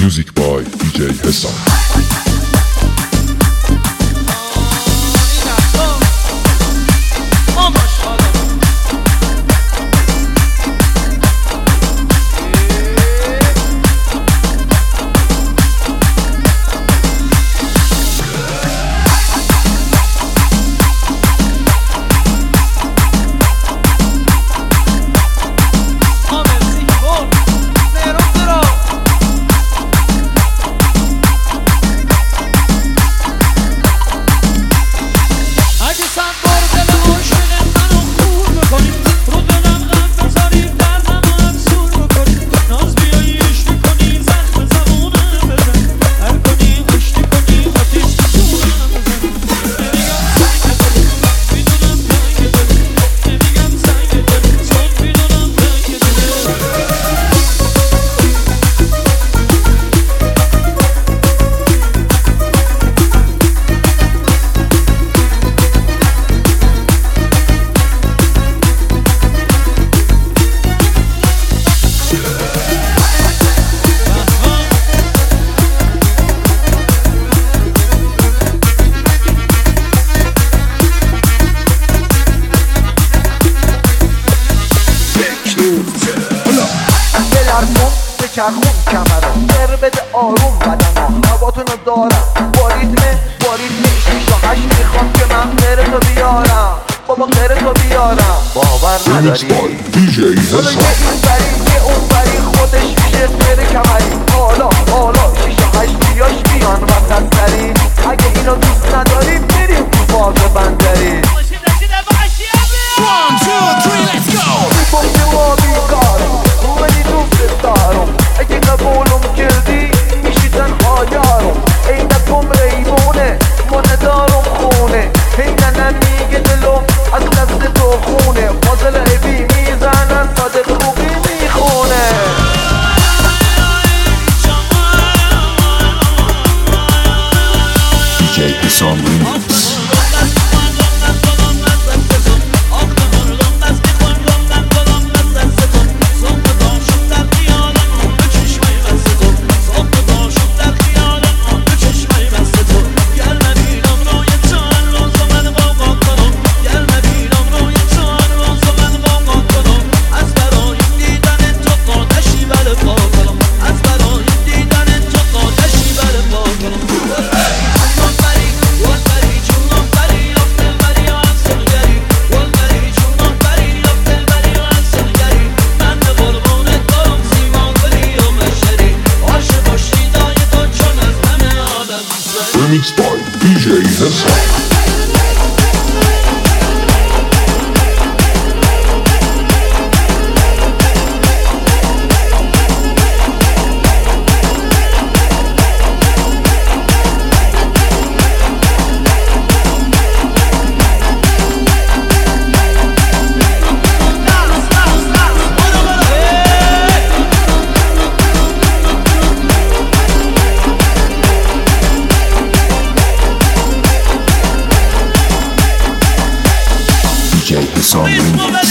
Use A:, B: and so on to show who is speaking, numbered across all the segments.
A: Music by DJ Hassan.
B: چرخون کمرم در بده آروم بدنم هواتونو دارم با ریتم 6 و 8 میخوام که من غیر تو بیارم بابا غیر تو بیارم باور نداری حالا یه این بری یه اون بری خودش میشه غیر کمری حالا 6 و 8 بیاش بیان وسط سری اگه اینو دوست نداری بریم تو باغ بندری 1 2 3 let's go میبونی و بیکارم اومدی دوست دارم اگه قبولم کردی میشی تنها یارم عینکم ریمونه ما ندارم خونه هیننن میگه دلم از دست تو خونه فاضل عیبی میزنن صادق خوبی میخونه
A: DJ Hassan Remix. Remix by DJ Hassan. DJ Hassan Remix.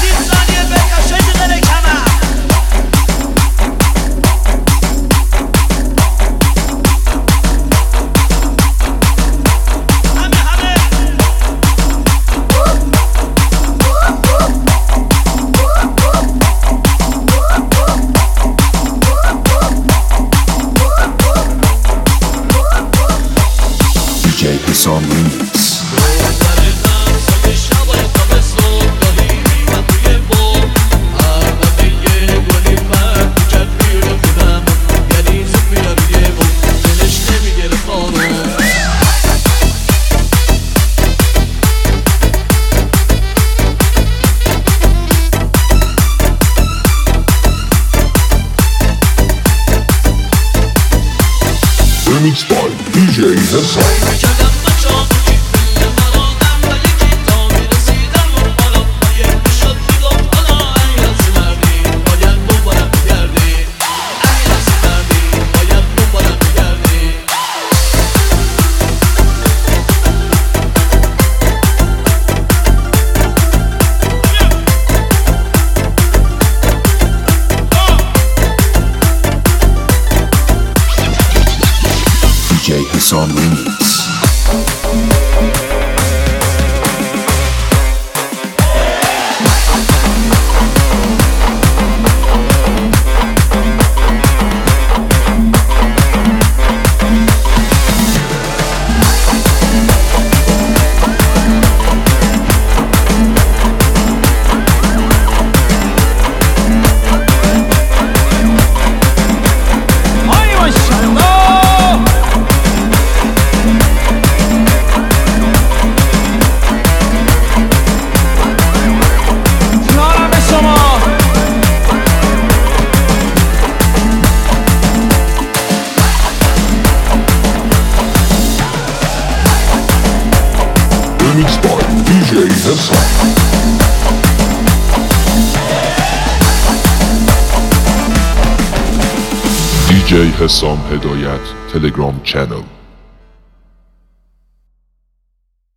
A: DJ Hassan Remix. Remix by DJ Hassan. Hassan Remix. Remix by DJ Hassan. DJ Hassan Hedayat Telegram channel.